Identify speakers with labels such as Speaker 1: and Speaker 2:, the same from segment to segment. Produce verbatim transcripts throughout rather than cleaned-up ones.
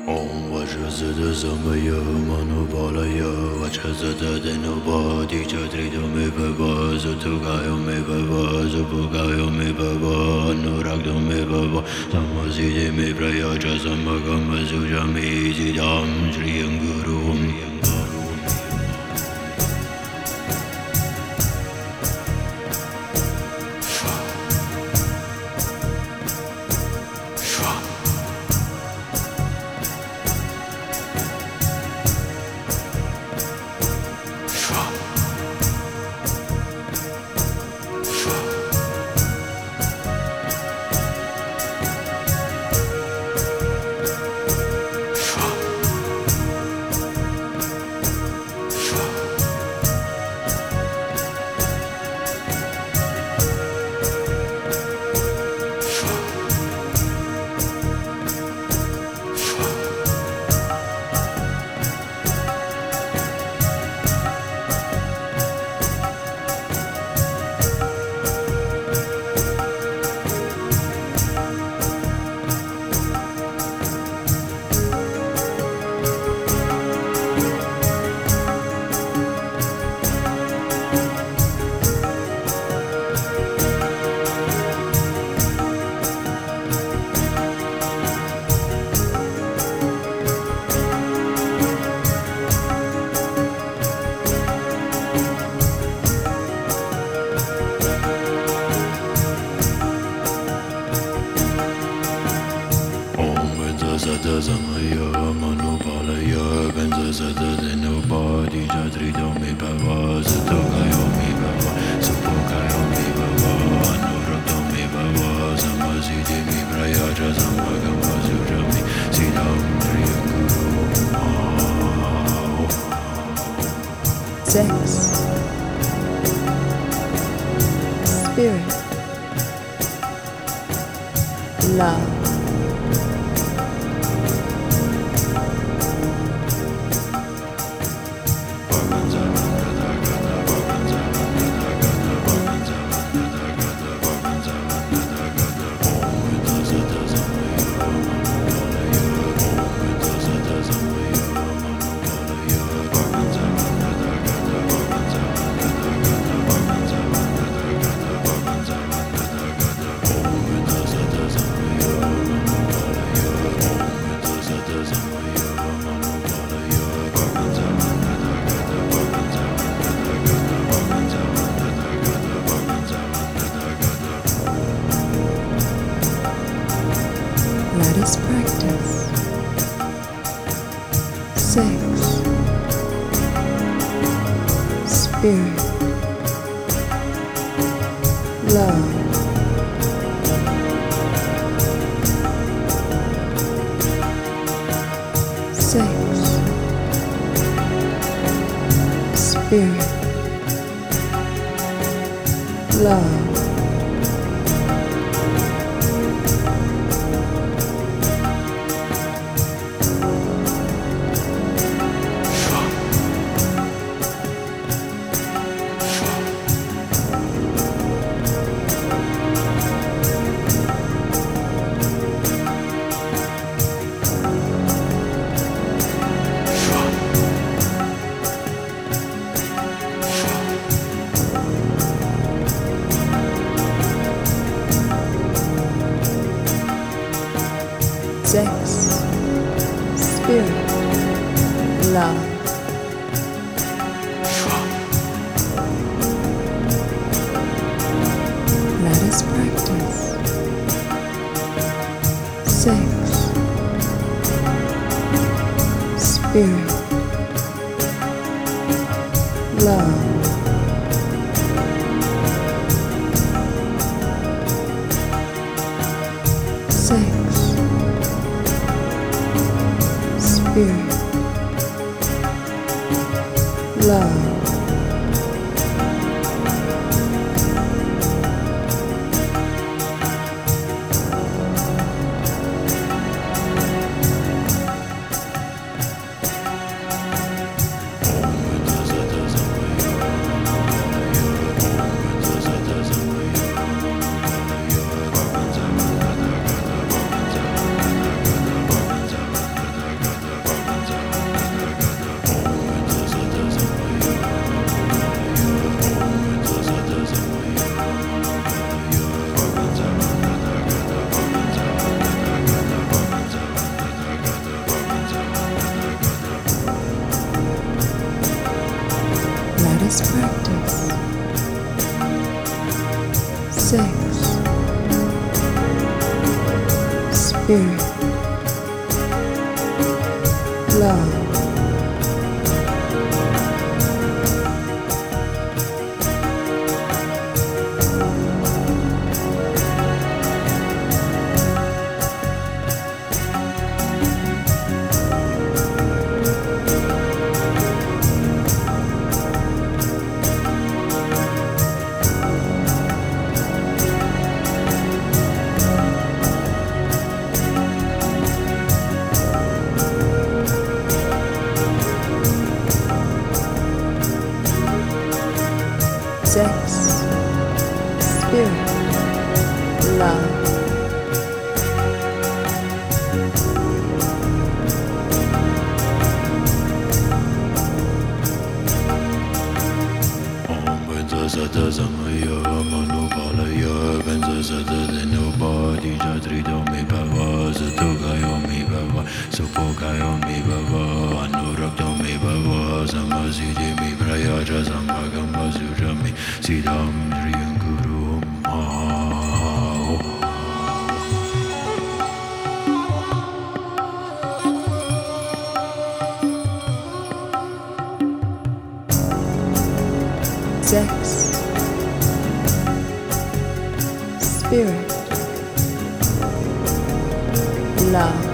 Speaker 1: Om Vajrasada Samaya Manupalaya Vajrasada Denobadi Chatrido Me Baba Sutugayo Me Baba Supugayo Me Baba Anuragdo Me Baba Samaside Me Prayaja Samagama Sujami Jidam Shri Guru Sada Samaya Manupalaya Benza Sada Denobadi Chatrido Me Baba Sutugayo Me Baba Supugayo Me Baba Anuragdo Me Baba Samaside Me Prayaja Samagama Sujami Sidam Shri Guru
Speaker 2: Sex, spirit, love. Let us practice sex, spirit, love. Sex, spirit, love. Sex, spirit, love. Let us practice sex, spirit, love. Sex, spirit, love. spirit, love, sex, spirit, love,
Speaker 1: Om Benza Sata Samaya Manu Palaya Benza Sata Denobadi Jatrito Mi Bhava Satogayo Mi Bhava Supogayo Mi Bhava Anurakto Mi Bhava Samasiti Mi Prayaja Sambhagamba Sujami Siddham Shriyam Guru Maha
Speaker 2: sex, spirit, love,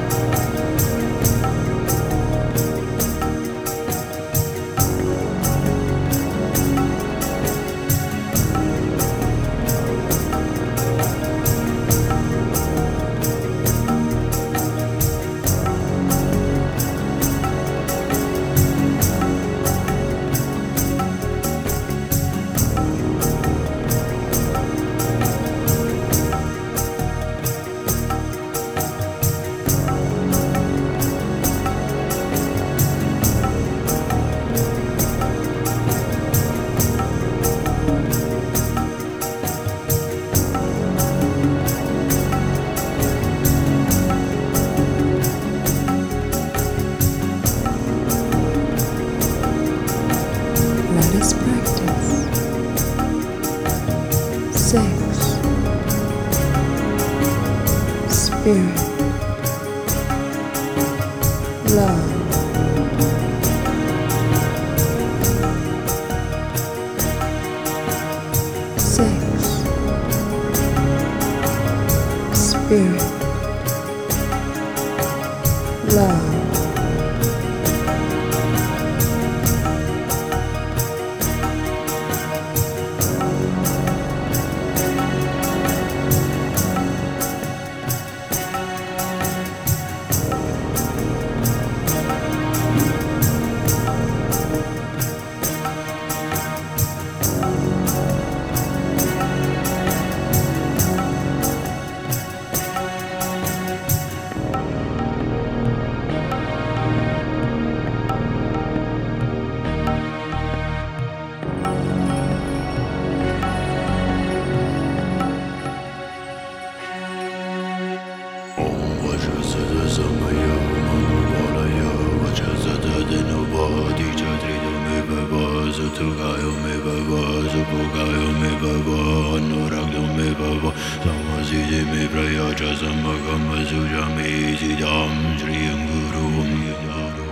Speaker 2: let us practice sex, spirit, love, sex, spirit, love,
Speaker 1: Samaya Manu Palaya Vachasata Denobadi Jatrito Mi Bhava Satogayo Mi Bhava Supogayo Mi Bhava Anurakto Mi Bhava Samasiti Mi Prayaja Sambhagamba Sujami Siddham Shriyam Guru